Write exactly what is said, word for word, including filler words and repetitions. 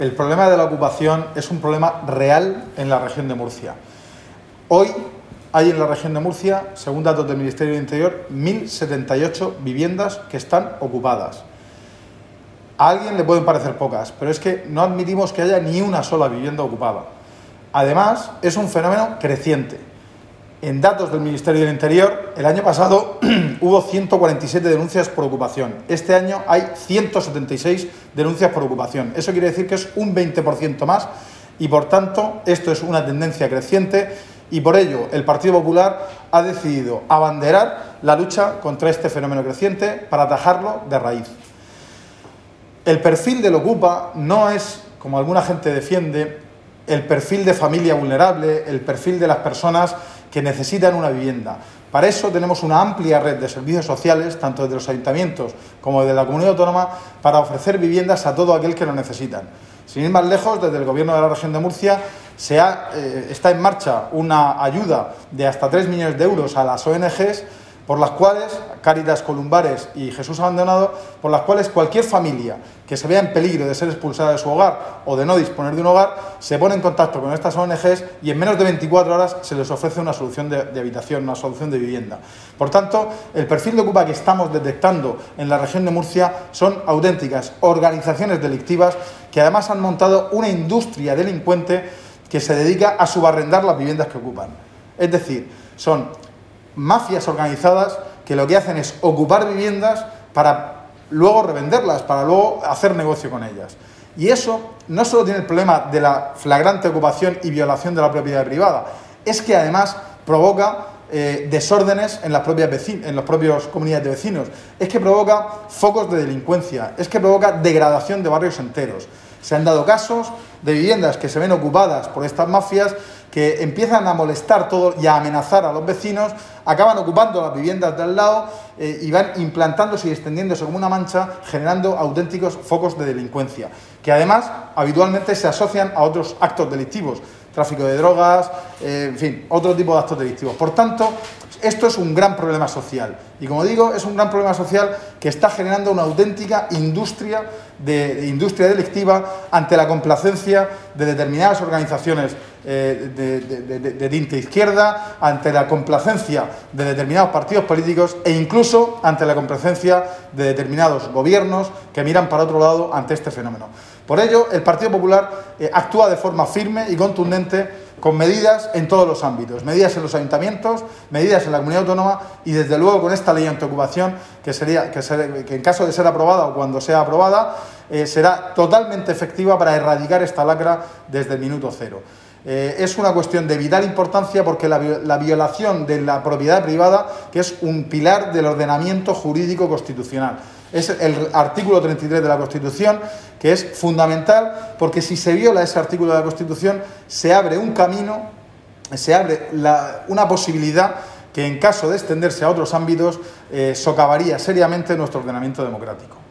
El problema de la ocupación es un problema real en la región de Murcia. Hoy hay en la región de Murcia, según datos del Ministerio del Interior, mil setenta y ocho viviendas que están ocupadas. A alguien le pueden parecer pocas, pero es que no admitimos que haya ni una sola vivienda ocupada. Además, es un fenómeno creciente. En datos del Ministerio del Interior, el año pasado hubo ciento cuarenta y siete denuncias por ocupación. Este año hay ciento setenta y seis denuncias por ocupación. Eso quiere decir que es un veinte por ciento más y, por tanto, esto es una tendencia creciente y, por ello, el Partido Popular ha decidido abanderar la lucha contra este fenómeno creciente para atajarlo de raíz. El perfil del ocupa no es, como alguna gente defiende, el perfil de familia vulnerable, el perfil de las personas que necesitan una vivienda. Para eso tenemos una amplia red de servicios sociales, tanto de los ayuntamientos como de la comunidad autónoma, para ofrecer viviendas a todo aquel que lo necesitan. Sin ir más lejos, desde el Gobierno de la región de Murcia se ha, eh, está en marcha una ayuda de hasta tres millones de euros a las O N Ges, por las cuales, Cáritas Columbares y Jesús Abandonado, por las cuales cualquier familia que se vea en peligro de ser expulsada de su hogar o de no disponer de un hogar, se pone en contacto con estas O N Ges y en menos de veinticuatro horas se les ofrece una solución de, de habitación, una solución de vivienda. Por tanto, el perfil de ocupa que estamos detectando en la región de Murcia son auténticas organizaciones delictivas que además han montado una industria delincuente que se dedica a subarrendar las viviendas que ocupan. Es decir, son mafias organizadas que lo que hacen es ocupar viviendas para luego revenderlas, para luego hacer negocio con ellas. Y eso no solo tiene el problema de la flagrante ocupación y violación de la propiedad privada, es que además provoca eh, desórdenes en las propias vecin- en las propias comunidades de vecinos, es que provoca focos de delincuencia, es que provoca degradación de barrios enteros. Se han dado casos de viviendas que se ven ocupadas por estas mafias que empiezan a molestar todo y a amenazar a los vecinos, acaban ocupando las viviendas de al lado eh, y van implantándose y extendiéndose como una mancha, generando auténticos focos de delincuencia, que además habitualmente se asocian a otros actos delictivos, tráfico de drogas, eh, en fin, otro tipo de actos delictivos. Por tanto, esto es un gran problema social y, como digo, es un gran problema social que está generando una auténtica industria de, de industria delictiva ante la complacencia de determinadas organizaciones eh, de, de, de, de tinte izquierda, ante la complacencia de determinados partidos políticos e incluso ante la complacencia de determinados gobiernos que miran para otro lado ante este fenómeno. Por ello, el Partido Popular eh, actúa de forma firme y contundente con medidas en todos los ámbitos, medidas en los ayuntamientos, medidas en la comunidad autónoma y, desde luego, con esta ley antiocupación que, sería, que, ser, que en caso de ser aprobada o cuando sea aprobada, eh, será totalmente efectiva para erradicar esta lacra desde el minuto cero. Eh, es una cuestión de vital importancia porque la, la violación de la propiedad privada, que es un pilar del ordenamiento jurídico constitucional. Es el artículo treinta y tres de la Constitución, que es fundamental porque si se viola ese artículo de la Constitución se abre un camino, se abre la, una posibilidad que, en caso de extenderse a otros ámbitos, eh, socavaría seriamente nuestro ordenamiento democrático.